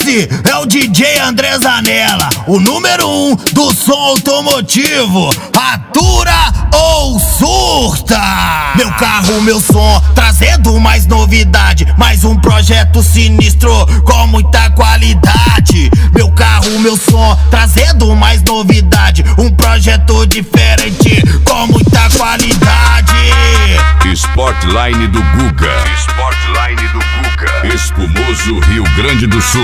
Esse é o DJ André Zanella, o número 1 do som automotivo. Atura ou surta? Meu carro, meu som, trazendo mais novidade, mais um projeto sinistro com muita qualidade. Meu carro, meu som, trazendo mais novidade, um projeto diferente com muita qualidade. Sportline do Guga. Sportline do Guga. Espumoso, Rio Grande do Sul.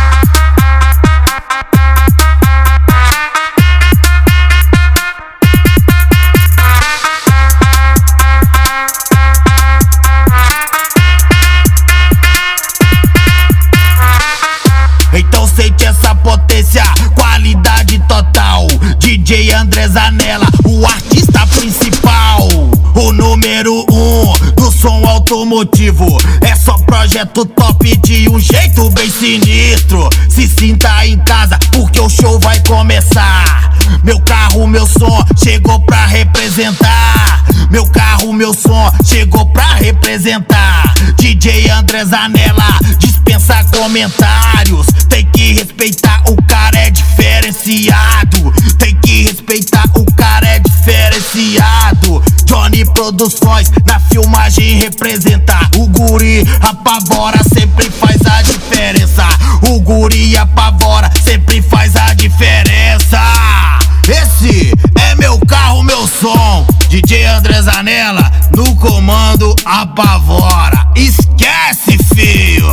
Então sente essa potência, qualidade total. DJ André Zanella, o artista principal, o número 1 do som automotivo. É só projeto top de um jeito bem sinistro. Se sinta em casa porque o show vai começar. Meu carro, meu som, chegou pra representar. Meu carro, meu som, chegou pra representar. DJ André Zanella, dispensa comentários. Tem que respeitar, o cara é diferenciado. Tem que respeitar, o cara é diferenciado. Johnny Produções, na filmagem representar. O guri apavora, sempre faz a diferença. O guri apavora, sempre faz a diferença. Esse é meu carro, meu som. DJ André Zanella, no comando apavora. Esquece, filho.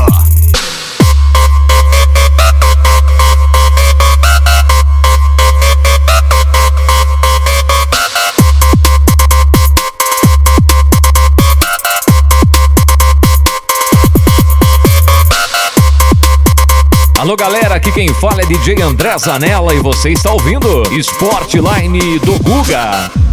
Alô galera, aqui quem fala é DJ André Zanella e você está ouvindo Sportline do Guga.